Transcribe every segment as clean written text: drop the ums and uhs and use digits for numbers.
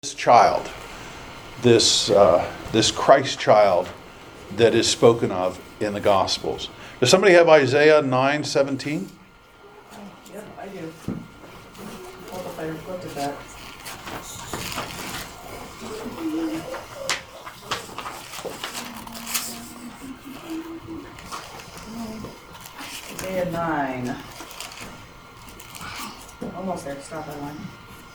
this child, this Christ child that is spoken of in the Gospels. Does somebody have Isaiah 9:17? Yep, I do. Hold up, I looked at that. Isaiah 9. Almost there. Stop that line.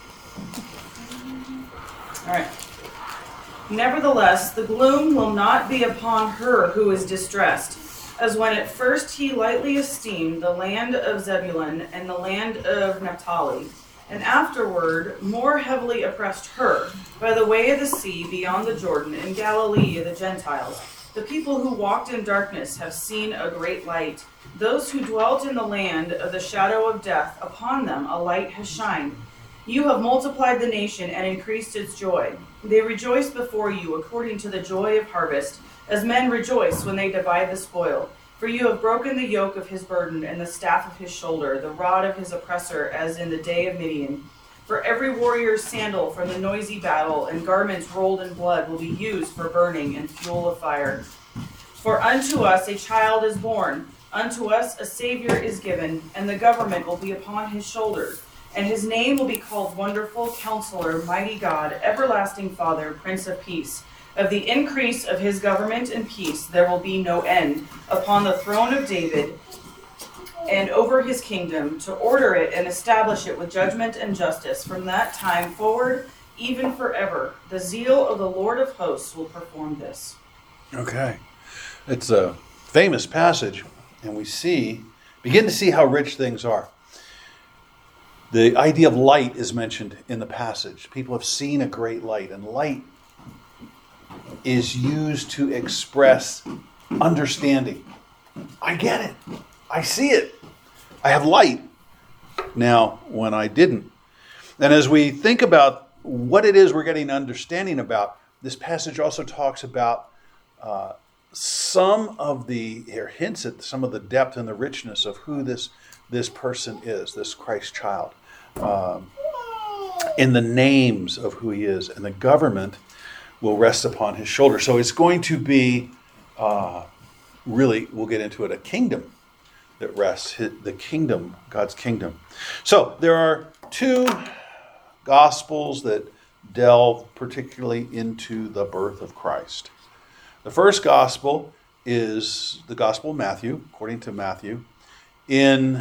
All right. Nevertheless, the gloom will not be upon her who is distressed, as when at first he lightly esteemed the land of Zebulun and the land of Naphtali, and afterward more heavily oppressed her by the way of the sea beyond the Jordan in Galilee of the Gentiles. The people who walked in darkness have seen a great light. Those who dwelt in the land of the shadow of death, upon them a light has shined. You have multiplied the nation and increased its joy. They rejoice before you according to the joy of harvest, as men rejoice when they divide the spoil. For you have broken the yoke of his burden and the staff of his shoulder, the rod of his oppressor, as in the day of Midian. For every warrior's sandal from the noisy battle and garments rolled in blood will be used for burning and fuel of fire. For unto us a child is born, unto us a Savior is given, and the government will be upon his shoulders. And his name will be called Wonderful, Counselor, Mighty God, Everlasting Father, Prince of Peace. Of the increase of his government and peace there will be no end, upon the throne of David and over his kingdom, to order it and establish it with judgment and justice from that time forward, even forever. The zeal of the Lord of hosts will perform this. Okay. It's a famous passage, and we begin to see how rich things are. The idea of light is mentioned in the passage. People have seen a great light, and light is used to express understanding. I get it. I see it. I have light now when I didn't. And as we think about what it is we're getting understanding about, this passage also talks about hints at some of the depth and the richness of who this person is, this Christ child, in the names of who he is, and the government will rest upon his shoulder. So it's going to be, we'll get into it, a kingdom that rests, the kingdom, God's kingdom. So there are two Gospels that delve particularly into the birth of Christ. The first Gospel is the Gospel of Matthew, according to Matthew. In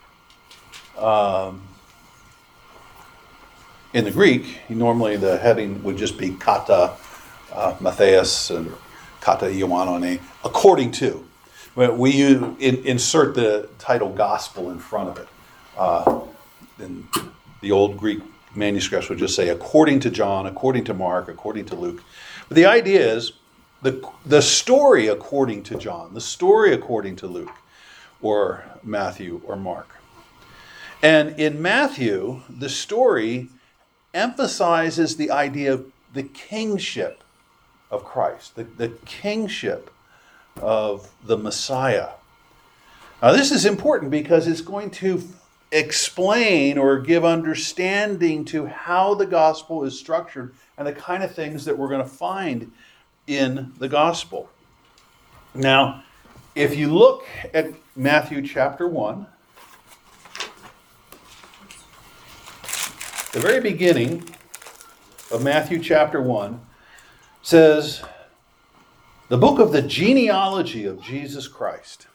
the Greek, normally the heading would just be kata Matthias and kata Ioannone, according to. We insert the title Gospel in front of it. In the old Greek manuscripts would just say according to John, according to Mark, according to Luke. But the idea is the story according to John, the story according to Luke, or Matthew or Mark. And in Matthew, the story emphasizes the idea of the kingship of Christ, the kingship of the Messiah. Now, this is important because it's going to explain or give understanding to how the gospel is structured and the kind of things that we're going to find in the gospel. Now, if you look at Matthew chapter 1, the very beginning of Matthew chapter 1 says, the book of the genealogy of Jesus Christ.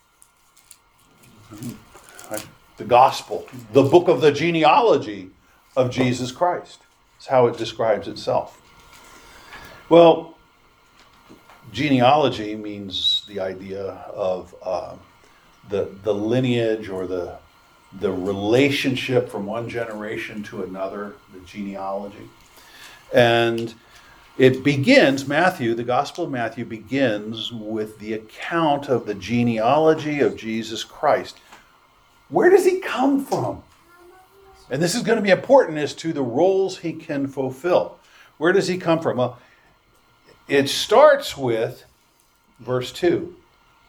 The gospel, the book of the genealogy of Jesus Christ. That's how it describes itself. Well, genealogy means the idea of the lineage or the relationship from one generation to another, the genealogy. And it begins, the Gospel of Matthew begins with the account of the genealogy of Jesus Christ. Where does he come from? And this is going to be important as to the roles he can fulfill. Where does he come from? Well, it starts with verse 2.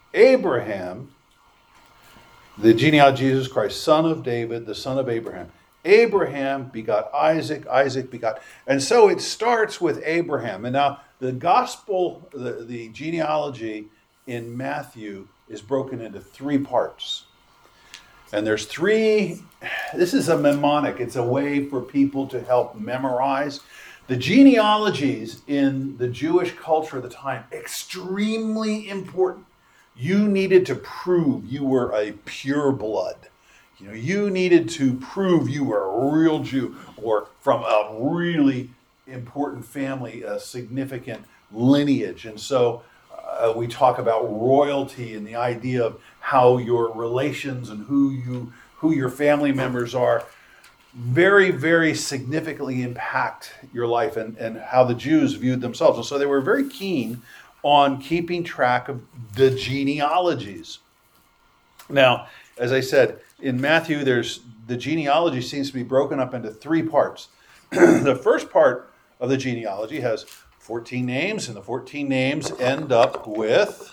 Abraham, the genealogy of Jesus Christ, son of David, the son of Abraham. Abraham begot Isaac, Isaac begot. And so it starts with Abraham. And now the gospel, the genealogy in Matthew is broken into three parts. And there's three, this is a mnemonic. It's a way for people to help memorize. The genealogies in the Jewish culture of the time, extremely important. You needed to prove you were a pure blood. You needed to prove you were a real Jew or from a really important family, a significant lineage. And so we talk about royalty and the idea of how your relations and who your family members are very, very significantly impact your life and how the Jews viewed themselves. And so they were very keen on keeping track of the genealogies. Now, as I said, in Matthew, the genealogy seems to be broken up into three parts. The first part of the genealogy has 14 names, and the 14 names end up with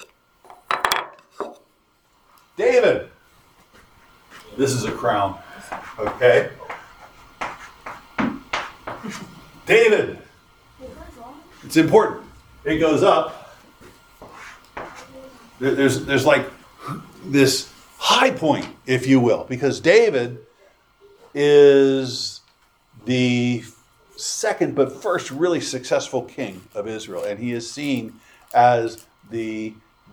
David. This is a crown, okay? David. It's important. It goes up. There's like this high point, if you will, because David is the second but first really successful king of Israel, and he is seen as the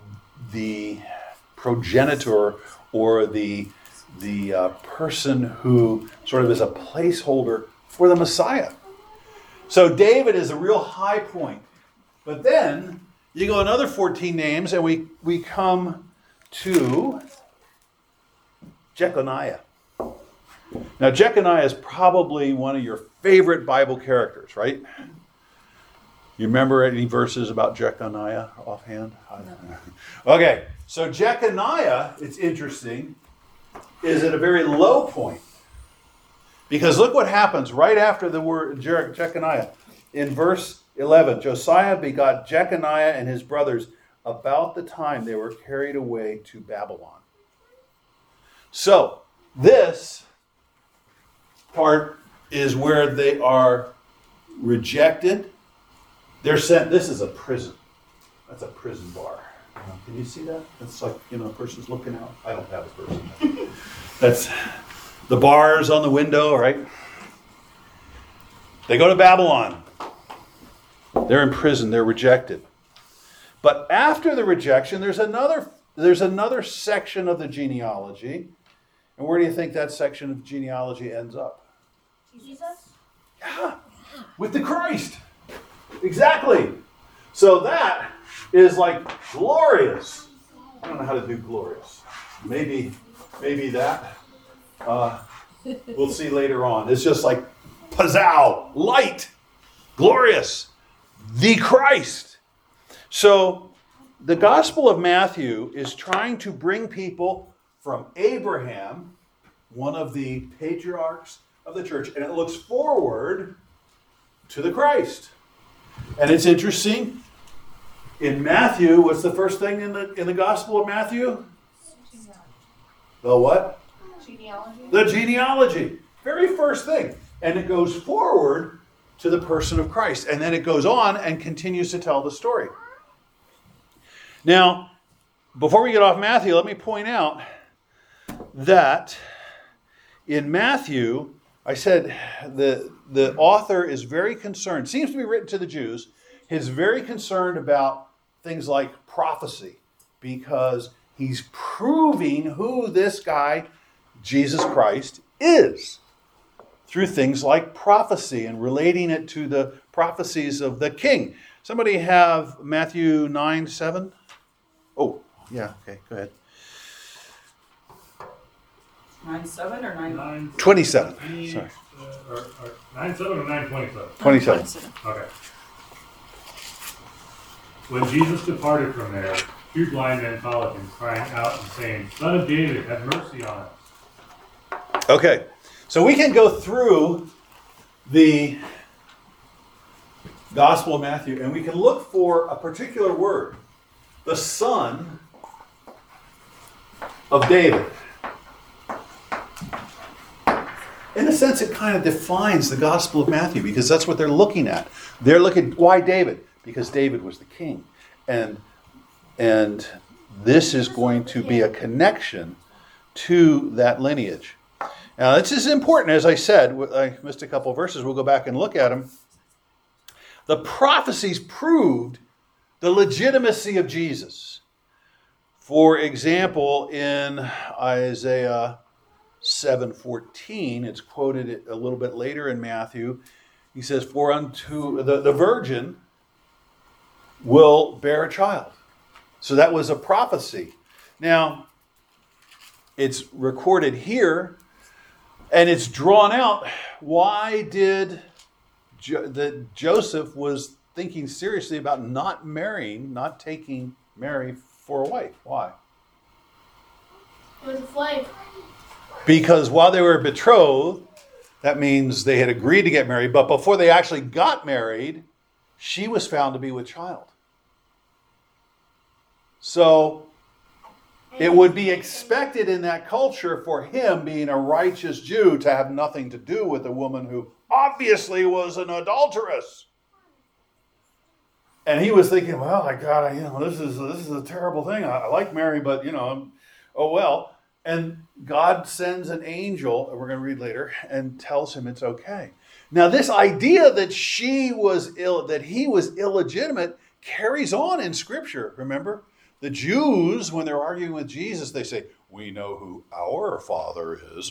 progenitor or the person who sort of is a placeholder for the Messiah. So David is a real high point. But then you go another 14 names and we come to Jeconiah. Now Jeconiah is probably one of your favorite Bible characters, right? You remember any verses about Jeconiah offhand? No. Okay, so Jeconiah, it's interesting, is at a very low point. Because look what happens right after the word Jeconiah. In verse 11, Josiah begot Jeconiah and his brothers about the time they were carried away to Babylon. So, this part is where they are rejected. They're sent, this is a prison. That's a prison bar. Can you see that? It's like, a person's looking out. I don't have a person. That's the bars on the window, right? They go to Babylon. They're in prison. They're rejected. But after the rejection, there's another section of the genealogy. And where do you think that section of genealogy ends up? Jesus? Yeah, with the Christ. Exactly. So that is like glorious. I don't know how to do glorious. Maybe that. We'll see later on. It's just like pazzow, light, glorious, the Christ. So the Gospel of Matthew is trying to bring people from Abraham, one of the patriarchs of the church, and it looks forward to the Christ. And it's interesting. In Matthew, what's the first thing in the Gospel of Matthew? The what? Genealogy. The genealogy. Very first thing. And it goes forward to the person of Christ. And then it goes on and continues to tell the story. Now, before we get off Matthew, let me point out that in Matthew, I said the author is very concerned, seems to be written to the Jews, he's very concerned about things like prophecy because he's proving who this guy, Jesus Christ, is through things like prophecy and relating it to the prophecies of the king. Somebody have Matthew 9:7? Oh, yeah, okay, go ahead. 9:7 or 9? 27. Sorry. 9:7 or 9:27? 27. Okay. When Jesus departed from there, two blind men followed him, crying out and saying, "Son of David, have mercy on us." Okay, so we can go through the Gospel of Matthew and we can look for a particular word. The Son of David. And sense, it kind of defines the Gospel of Matthew because that's what they're looking at. They're looking, why David? Because David was the king. And this is going to be a connection to that lineage. Now, this is important. As I said, I missed a couple of verses. We'll go back and look at them. The prophecies proved the legitimacy of Jesus. For example, in Isaiah 7:14, it's quoted a little bit later in Matthew. He says, "For unto the virgin will bear a child." So that was a prophecy. Now, it's recorded here, and it's drawn out. Why did Joseph was thinking seriously about not taking Mary for a wife? Why? It was a flame. Because while they were betrothed, that means they had agreed to get married, but before they actually got married, she was found to be with child. So it would be expected in that culture for him, being a righteous Jew, to have nothing to do with a woman who obviously was an adulteress. And he was thinking, well, I got, this is a terrible thing. I like Mary, but oh well. And God sends an angel, and we're going to read later, and tells him it's okay. Now, this idea that he was illegitimate carries on in Scripture. Remember, the Jews, when they're arguing with Jesus, they say, "We know who our father is."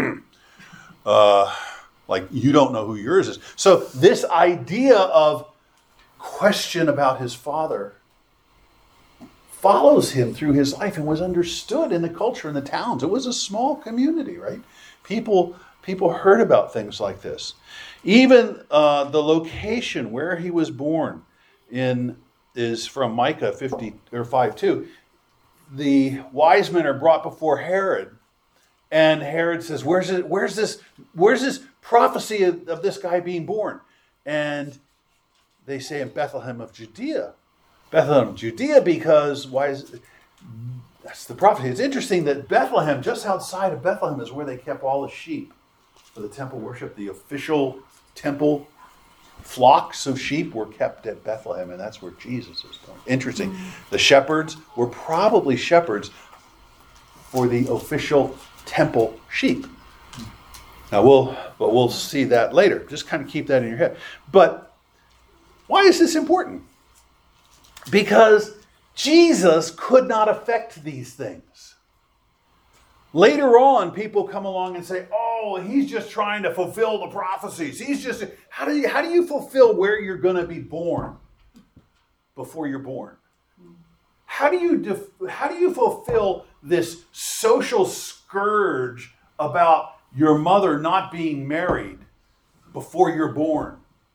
Like you don't know who yours is. So this idea of question about his father follows him through his life and was understood in the culture, in the towns. It was a small community, right? People heard about things like this. Even the location where he was born is from Micah 5:2. The wise men are brought before Herod, and Herod says, "Where's this prophecy of this guy being born?" And they say in Bethlehem of Judea. Bethlehem of Judea, because that's the prophecy. It's interesting that Bethlehem, just outside of Bethlehem, is where they kept all the sheep for the temple worship. The official temple flocks of sheep were kept at Bethlehem, and that's where Jesus is born. Interesting. The shepherds were probably shepherds for the official temple sheep. Now we'll see that later. Just kind of keep that in your head. But why is this important? Because Jesus could not affect these things. Later on, people come along and say, "Oh, he's just trying to fulfill the prophecies. How do you fulfill where you're going to be born before you're born? How do you fulfill this social scourge about your mother not being married before you're born?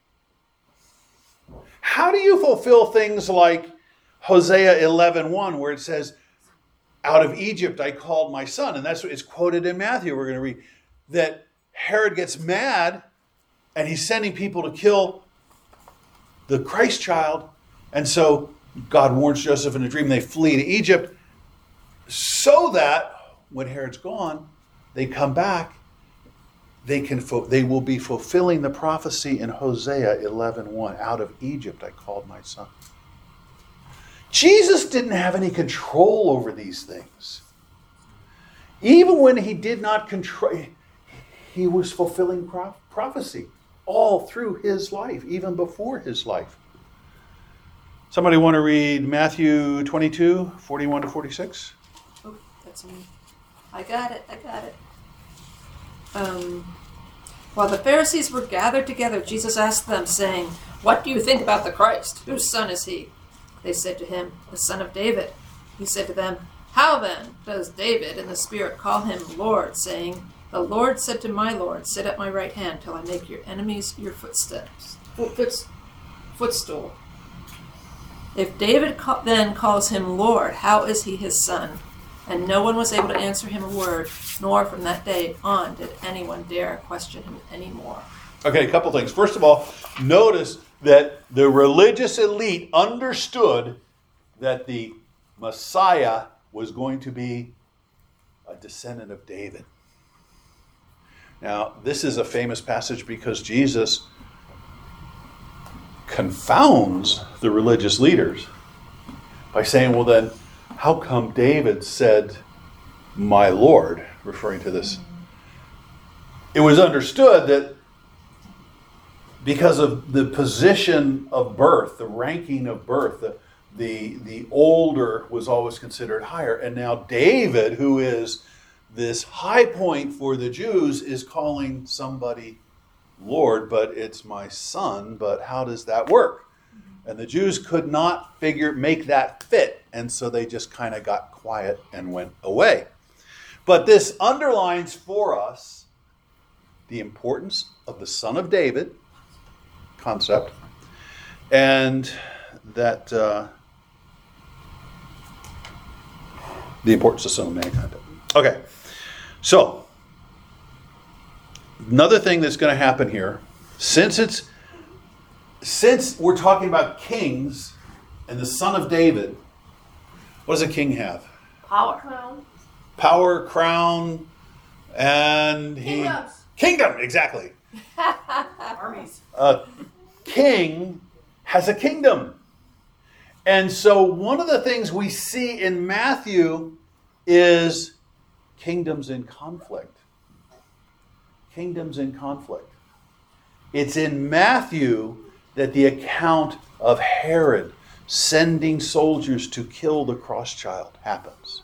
How do you fulfill things like Hosea 11:1, where it says, 'Out of Egypt I called my son'?" And that's what it's quoted in Matthew. We're going to read that Herod gets mad and he's sending people to kill the Christ child. And so God warns Joseph in a dream. They flee to Egypt so that when Herod's gone, they come back. They will be fulfilling the prophecy in Hosea 11:1. "Out of Egypt I called my son." Jesus didn't have any control over these things. Even when he did not control, he was fulfilling prophecy all through his life, even before his life. Somebody want to read Matthew 22:41-46? Oh, that's me. I got it. While the Pharisees were gathered together, Jesus asked them, saying, "What do you think about the Christ? Whose son is he?" They said to him, "The son of David." He said to them, "How then does David in the Spirit call him Lord, saying, 'The Lord said to my Lord, sit at my right hand till I make your enemies your footstool?' If David then calls him Lord, how is he his son?" And no one was able to answer him a word, nor from that day on did anyone dare question him anymore. Okay, a couple things. First of all, notice that the religious elite understood that the Messiah was going to be a descendant of David. Now, this is a famous passage because Jesus confounds the religious leaders by saying, well then, how come David said, my Lord, referring to this? It was understood that because of the position of birth, the ranking of birth, the older was always considered higher. And now David, who is this high point for the Jews, is calling somebody Lord, but it's my son. But how does that work? And the Jews could not make that fit. And so they just kind of got quiet and went away. But this underlines for us the importance of the Son of David concept, and that the importance of Son of Mankind. Okay, so another thing that's going to happen here, since we're talking about kings and the Son of David, what does a king have? Power. Crown. Power, crown, and Kingdoms. Kingdom, exactly. Armies. A king has a kingdom. And so one of the things we see in Matthew is kingdoms in conflict. Kingdoms in conflict. It's in Matthew that the account of Herod sending soldiers to kill the Christ-child happens.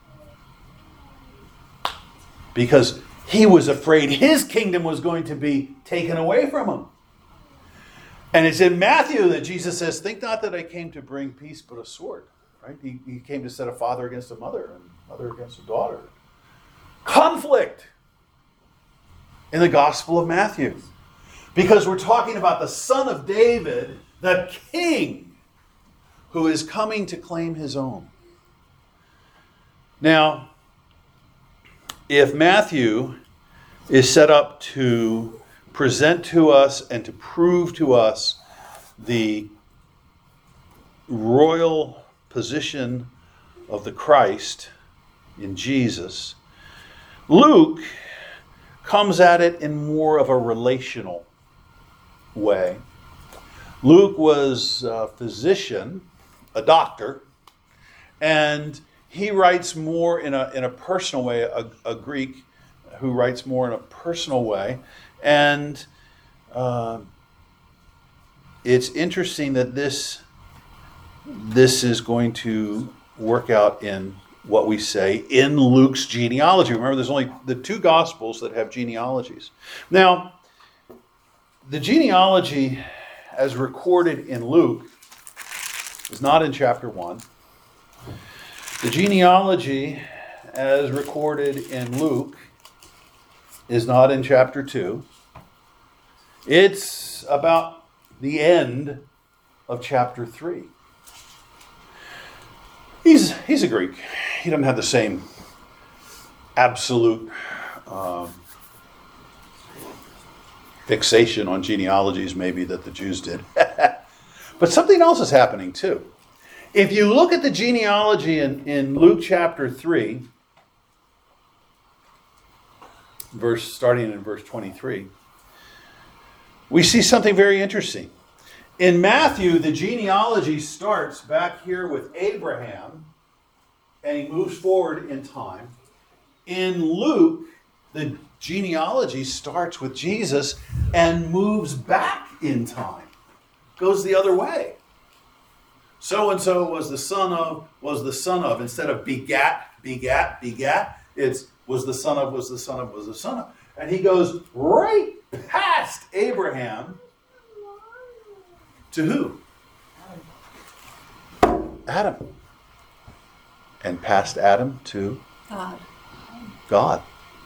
Because he was afraid his kingdom was going to be taken away from him. And it's in Matthew that Jesus says, think not that I came to bring peace but a sword. Right? He came to set a father against a mother and mother against a daughter. Conflict in the Gospel of Matthew. Because we're talking about the Son of David, the King, who is coming to claim his own. Now, if Matthew is set up to present to us and to prove to us the royal position of the Christ in Jesus, Luke comes at it in more of a relational way. Luke was a physician, a doctor, and he writes more in a personal way, a Greek who writes more in a personal way. And it's interesting that this is going to work out in what we say in Luke's genealogy. Remember, there's only the two Gospels that have genealogies. Now, the genealogy as recorded in Luke is not in chapter 1. The genealogy as recorded in Luke is not in chapter 2. It's about the end of chapter 3. He's a Greek. He doesn't have the same absolute fixation on genealogies maybe that the Jews did. But something else is happening too. If you look at the genealogy in Luke chapter 3, starting in verse 23, we see something very interesting. In Matthew, the genealogy starts back here with Abraham, and he moves forward in time. In Luke, the genealogy starts with Jesus and moves back in time. Goes the other way. So-and-so was the son of, instead of begat, it's was the son of. And he goes right past Abraham to who? Adam. And past Adam to God.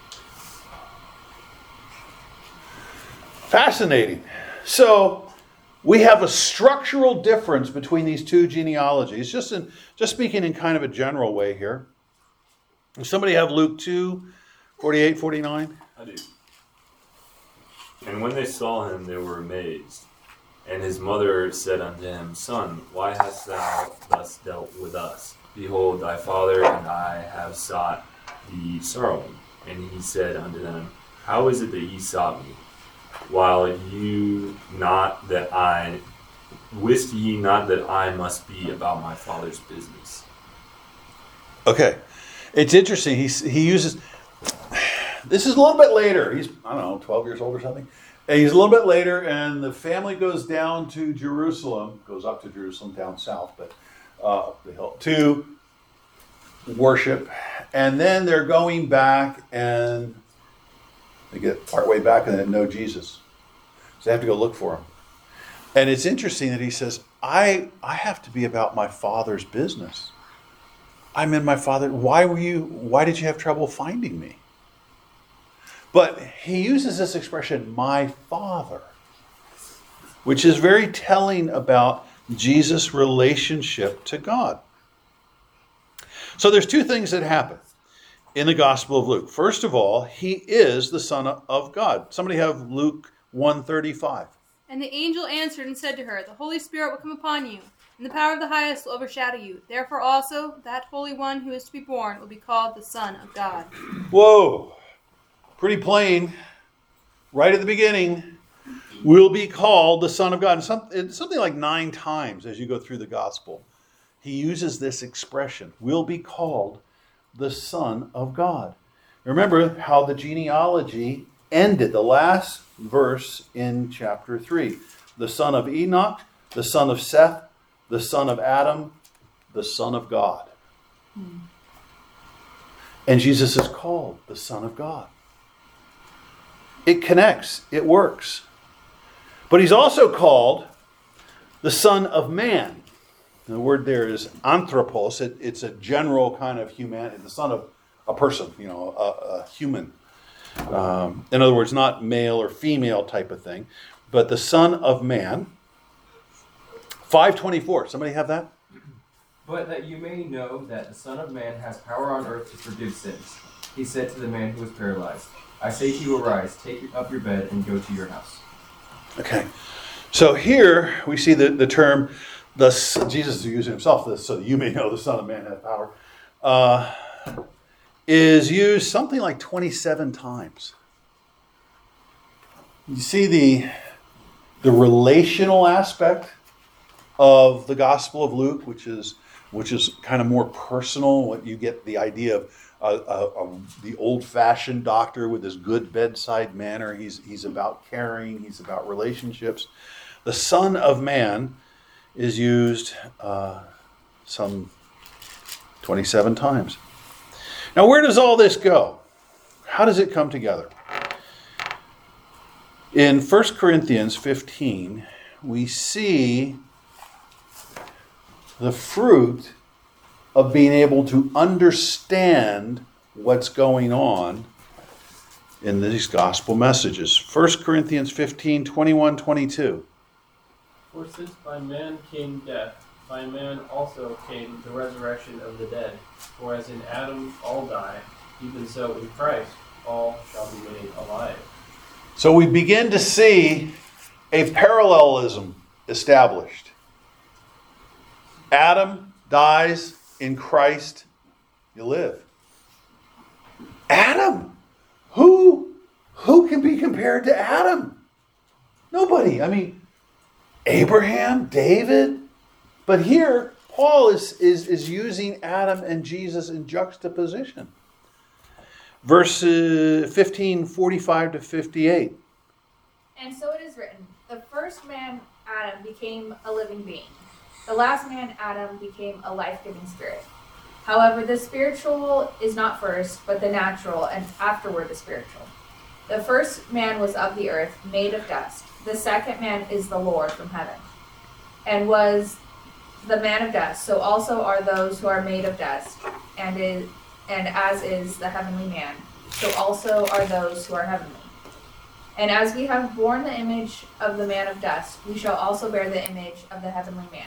Fascinating. So we have a structural difference between these two genealogies, just speaking in kind of a general way here. Does somebody have Luke 2, 48, 49? I do. And when they saw him, they were amazed. And his mother said unto him, Son, why hast thou thus dealt with us? Behold, thy father and I have sought thee sorrowing. And he said unto them, how is it that ye sought me, while you not that I wist ye not that I must be about my Father's business? Okay. It's interesting. He uses, this is a little bit later. He's, I don't know, 12 years old or something. And he's a little bit later, and the family goes down to Jerusalem, goes up to Jerusalem, down south, but up the hill, to worship. And then they're going back, and they get partway back and they know Jesus. So they have to go look for him. And it's interesting that he says, I have to be about my Father's business. I'm in my Father. Why did you have trouble finding me? But he uses this expression, my Father, which is very telling about Jesus' relationship to God. So there's two things that happen in the Gospel of Luke. First of all, he is the Son of God. Somebody have Luke 1:35. And the angel answered and said to her, the Holy Spirit will come upon you, and the power of the highest will overshadow you. Therefore also, that Holy One who is to be born will be called the Son of God. Whoa. Pretty plain. Right at the beginning, will be called the Son of God. And it's something like 9 times as you go through the Gospel. He uses this expression, will be called the Son of God. Remember how the genealogy ended, the last verse in chapter 3. The son of Enoch, the son of Seth, the son of Adam, the Son of God. And Jesus is called the Son of God. It connects, it works. But he's also called the Son of Man. The word there is anthropos. It's a general kind of humanity, the son of a person, a human. In other words, not male or female type of thing, but the Son of Man. 5:24. Somebody have that? But that you may know that the Son of Man has power on earth to forgive sins, he said to the man who was paralyzed, I say to you, arise, take up your bed, and go to your house. Okay. So here we see the term, Jesus is using himself, so that you may know the Son of Man has power, is used something like 27 times. You see the relational aspect of the Gospel of Luke, which is kind of more personal. What you get the idea of the old-fashioned doctor with his good bedside manner. He's about caring. He's about relationships. The Son of Man is used some 27 times. Now, where does all this go? How does it come together? In 1 Corinthians 15, we see the fruit of being able to understand what's going on in these gospel messages. 1 Corinthians 15, 21, 22. For since by man came death, by man also came the resurrection of the dead. For as in Adam all die, even so in Christ all shall be made alive. So we begin to see a parallelism established. Adam dies, in Christ you live. Adam! Who can be compared to Adam? Nobody. I mean, Abraham, David. But here, Paul is using Adam and Jesus in juxtaposition. Verse 15, 45 to 58. And so it is written, the first man, Adam, became a living being. The last man, Adam, became a life-giving spirit. However, the spiritual is not first, but the natural, and afterward the spiritual. The first man was of the earth, made of dust. The second man is the Lord from heaven, and was the man of dust. So also are those who are made of dust, and as is the heavenly man, so also are those who are heavenly. And as we have borne the image of the man of dust, we shall also bear the image of the heavenly man.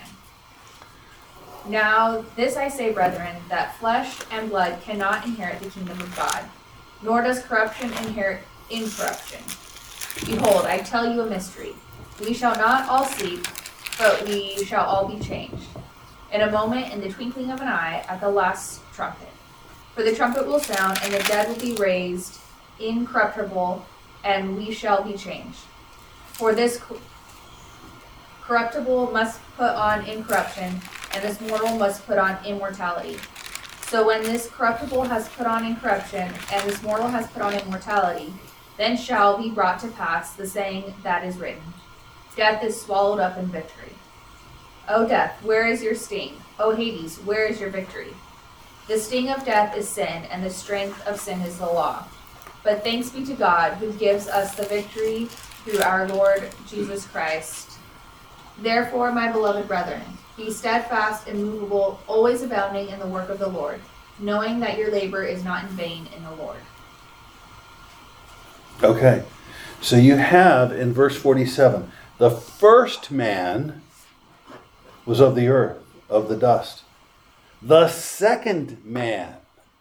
Now this I say, brethren, that flesh and blood cannot inherit the kingdom of God, nor does corruption inherit incorruption. Behold, I tell you a mystery. We shall not all sleep, but we shall all be changed. In a moment, in the twinkling of an eye, at the last trumpet. For the trumpet will sound, and the dead will be raised incorruptible, and we shall be changed. For this corruptible must put on incorruption, and this mortal must put on immortality. So when this corruptible has put on incorruption, and this mortal has put on immortality, then shall be brought to pass the saying that is written, Death is swallowed up in victory. O death, where is your sting? O Hades, where is your victory? The sting of death is sin, and the strength of sin is the law. But thanks be to God, who gives us the victory through our Lord Jesus Christ. Therefore, my beloved brethren, be steadfast, immovable, always abounding in the work of the Lord, knowing that your labor is not in vain in the Lord. Okay, so you have in verse 47, the first man was of the earth, of the dust. The second man,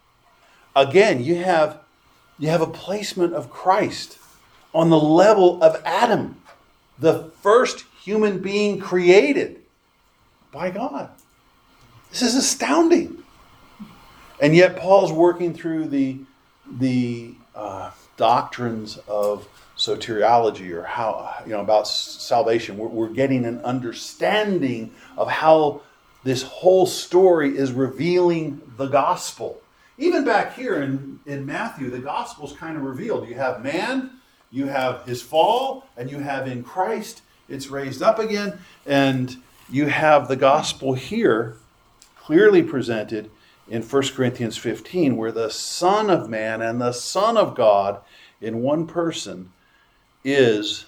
again, you have a placement of Christ on the level of Adam, the first human being created by God. This is astounding. And yet Paul's working through the doctrines of soteriology, or how, about salvation. We're getting an understanding of how this whole story is revealing the gospel. Even back here in Matthew, the gospel is kind of revealed. You have man, you have his fall, and you have in Christ, it's raised up again, and you have the gospel here clearly presented in 1 Corinthians 15, where the Son of Man and the Son of God in one person is,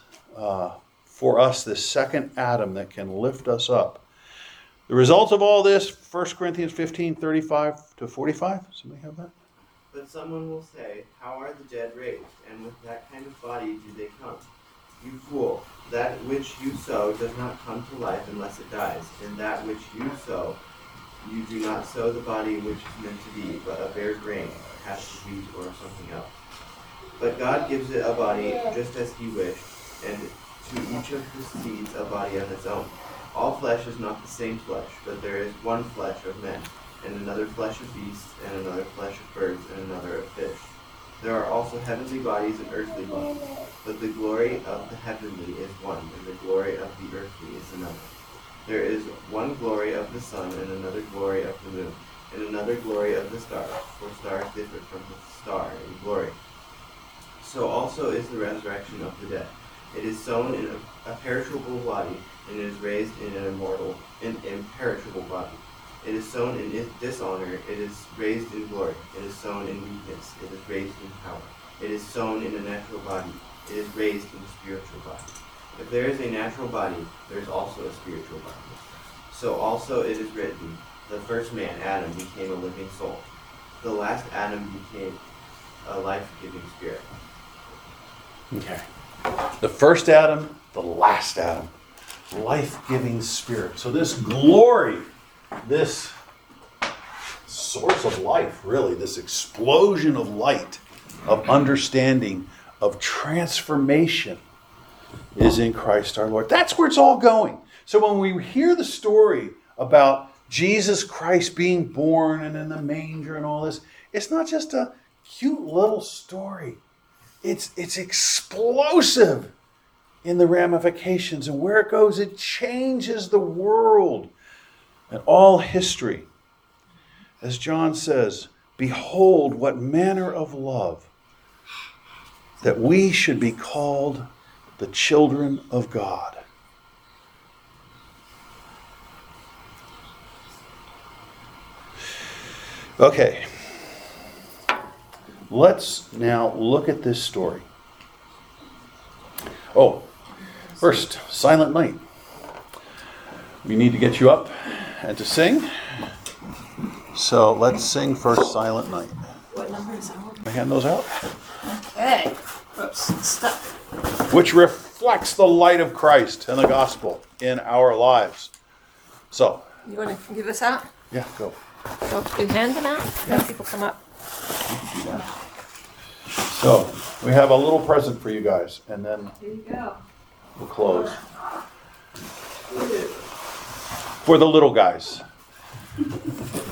for us, this second Adam that can lift us up. The result of all this, 1 Corinthians 15, 35 to 45. Somebody have that? But someone will say, how are the dead raised? And with that kind of body do they come? You fool, that which you sow does not come to life unless it dies. And that which you sow, you do not sow the body which is meant to be, but a bare grain, perhaps wheat or something else. But God gives it a body just as he wished, and to each of the seeds a body of its own. All flesh is not the same flesh, but there is one flesh of men, and another flesh of beasts, and another flesh of birds, and another of fish. There are also heavenly bodies and earthly bodies, but the glory of the heavenly is one, and the glory of the earthly is another. There is one glory of the sun, and another glory of the moon, and another glory of the stars, for stars differ from the star in glory. So also is the resurrection of the dead. It is sown in a perishable body, and it is raised in an imperishable body. It is sown in dishonor, it is raised in glory. It is sown in weakness, it is raised in power. It is sown in a natural body, it is raised in a spiritual body. If there is a natural body, there is also a spiritual body. So also it is written, the first man, Adam, became a living soul. The last Adam became a life-giving spirit. Okay. The first Adam, the last Adam. Life-giving spirit. So this glory, this source of life, really, this explosion of light, of understanding, of transformation, is in Christ our Lord. That's where it's all going. So when we hear the story about Jesus Christ being born and in the manger and all this, it's not just a cute little story. It's explosive in the ramifications, and where it goes, it changes the world and all history. As John says, behold what manner of love, that we should be called the children of God. Okay, let's now look at this story. Oh, first, Silent Night. We need to get you up and to sing. So let's sing first Silent Night. What number is that? Can I hand those out? Okay. Oops, stuck. Which reflects the light of Christ and the gospel in our lives. So. You want to give this out? Yeah, go. So do you hand them out? Yeah. Have people come up. So we have a little present for you guys, and then Here you go. we'll close. For the little guys.